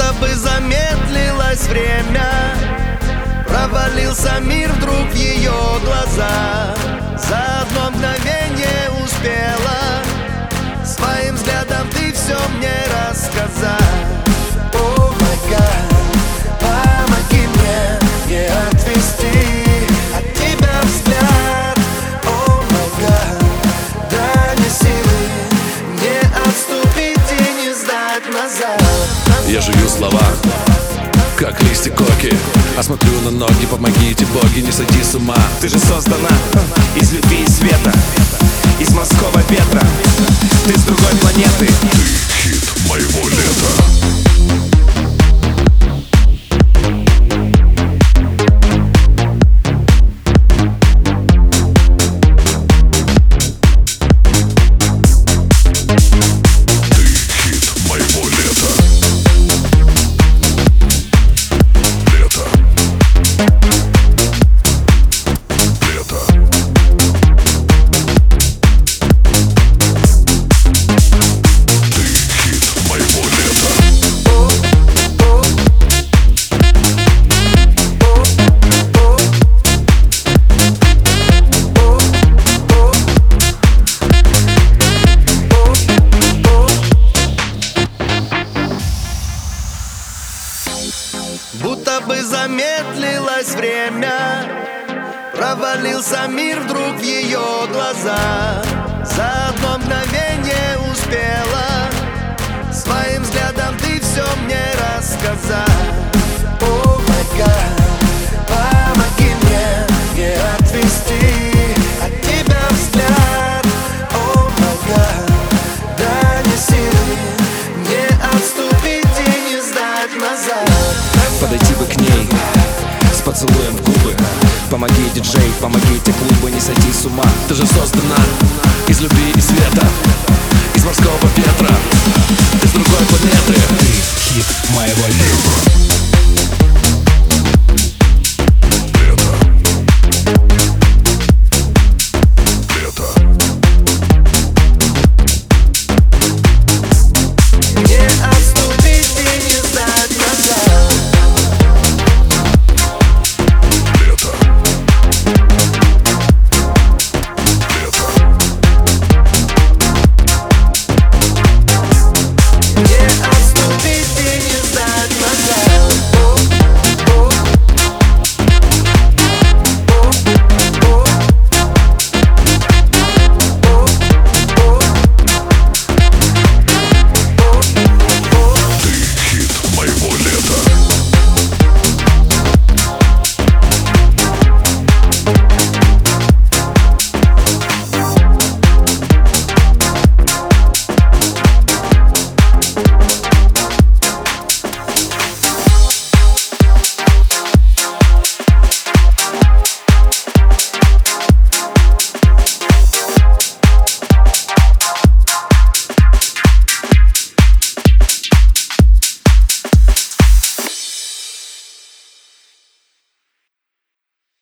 Будто бы замедлилось время, провалился мир вдруг в ее глаза. За одно мгновение успела своим взглядом ты все мне рассказать. О май гад, помоги мне не отвести от тебя взгляд. О май гад, дай мне силы не отступить и не сдать назад. Я жую слова, как листья коки, а смотрю на ноги, помогите боги, не сойти с ума. Ты же создана из любви и света, из морского ветра. Ты с другой планеты. Ты хит моего лета. Будто бы замедлилось время, провалился мир вдруг в ее глаза. За одно мгновение успела своим взглядом ты все мне рассказать. О май гад, помоги мне не отвести от тебя взгляд. О май гад, дай мне силы не отступить и не сдать назад. Подойти бы к ней с поцелуем в губы. Помоги, диджей, помогите клубы не сойти с ума. Ты же создана из любви и света, из морского ветра. Ты с другой планеты.